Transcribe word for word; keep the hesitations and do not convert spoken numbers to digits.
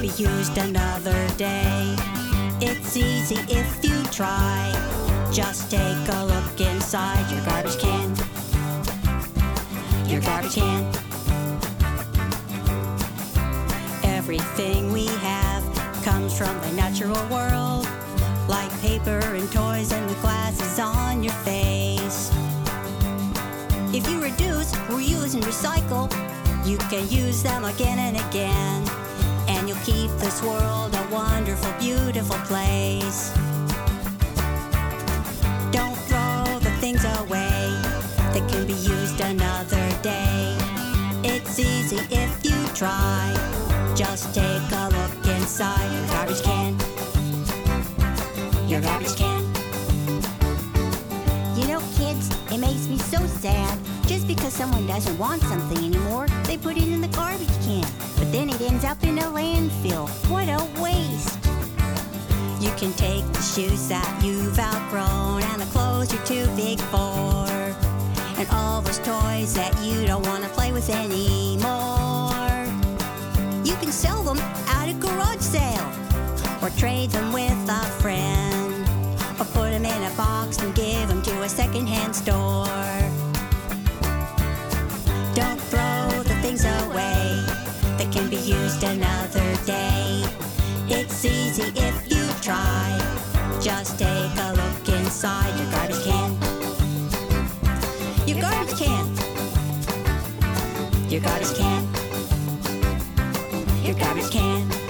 be used another day. It's easy if you try. Just take a look inside your garbage can. Your garbage can. Everything we have comes from the natural world, like paper and toys and the glasses on your face. If you reduce, reuse, and recycle, you can use them again and again, and you'll keep this world a wonderful, beautiful place. Don't throw the things away that can be used another day. It's easy if you try. Just take a look inside your garbage can. Your garbage can. You know, kids, it makes me so sad. Just because someone doesn't want something anymore, they put it in the garbage can. But then it ends up in a landfill. What a waste. You can take the shoes that you've outgrown and the clothes you're too big for, and all those toys that you don't want to play with anymore. You can sell them at a garage sale, or trade them with a friend, or put them in a box and give them to a secondhand store. Don't throw the things away that can be used another day. It's easy if you try. Just take a look inside your garbage can. Your garbage can. Your garbage can. Your garbage can.